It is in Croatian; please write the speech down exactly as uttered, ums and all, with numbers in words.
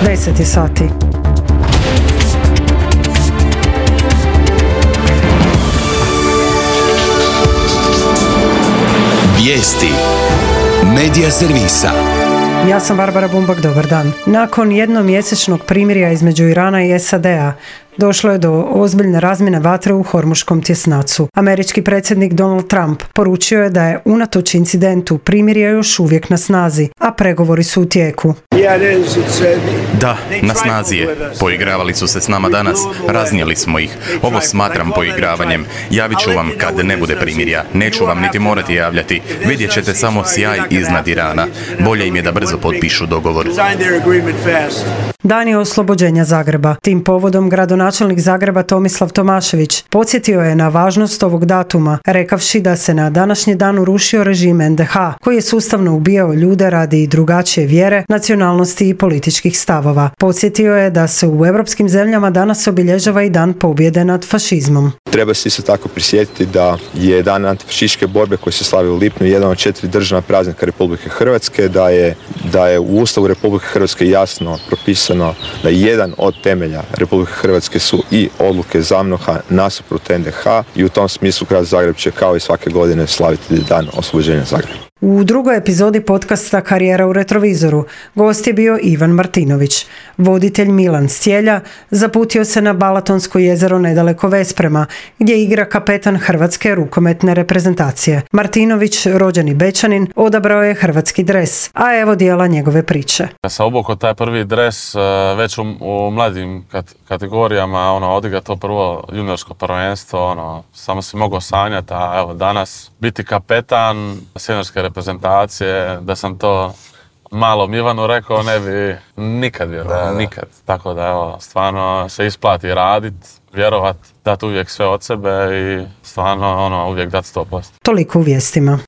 deset je sati. Vijesti Medija servisa. Ja sam Barbara Bumbak, dobar dan. Nakon jednomjesečnog primirja između Irana i S A D-a došlo je do ozbiljne razmjene vatre u Hormuškom tjesnacu. Američki predsjednik Donald Trump poručio je da je unatoč incidentu primirje još uvijek na snazi, a pregovori su u tijeku. Da, na snazi je. Poigravali su se s nama danas, raznijeli smo ih. Ovo smatram poigravanjem. Javit ću vam kad ne bude primirja. Neću vam niti morati javljati. Vidjet ćete samo sjaj iznad Irana. Bolje im je da brzo potpišu dogovor. Dan je oslobođenja Zagreba. Tim povodom gradonačelnik Zagreba Tomislav Tomašević podsjetio je na važnost ovog datuma, rekavši da se na današnji dan urušio režim N D H, koji je sustavno ubijao ljude radi drugačije vjere, nacionalnosti i političkih stavova. Podsjetio je da se u europskim zemljama danas obilježava i dan pobjede nad fašizmom. Treba se isto tako prisjetiti da je dan antifašističke borbe koji se slavi u lipnju jedan od četiri državna praznika Republike Hrvatske, da je, da je u Ustavu Republike Hrvatske jasno propisano da jedan od temelja Republike Hrvatske su i odluke ZAVNOH-a nasuprot N D H i u tom smislu grad Zagreb će kao i svake godine slaviti dan oslobođenja Zagreba. U drugoj epizodi podcasta Karijera u retrovizoru gost je bio Ivan Martinović. Voditelj Milan Stjelja zaputio se na Balatonsko jezero nedaleko Vesprema, gdje igra kapetan hrvatske rukometne reprezentacije. Martinović, rođeni Bečanin, odabrao je hrvatski dres, a evo dijela njegove priče. Ja sam obukao taj prvi dres već u, u mladim kat, kategorijama, ono, odigra to prvo juniorsko prvenstvo, ono, samo si mogao sanjati, a evo danas biti kapetan seniorske reprezentacije, da sam to malom Ivanu rekao, ne bi nikad vjerovao, nikad. Tako da evo, stvarno se isplati radit, vjerovat, dati uvijek sve od sebe i stvarno ono, uvijek dati sto posto. Toliko u vijestima.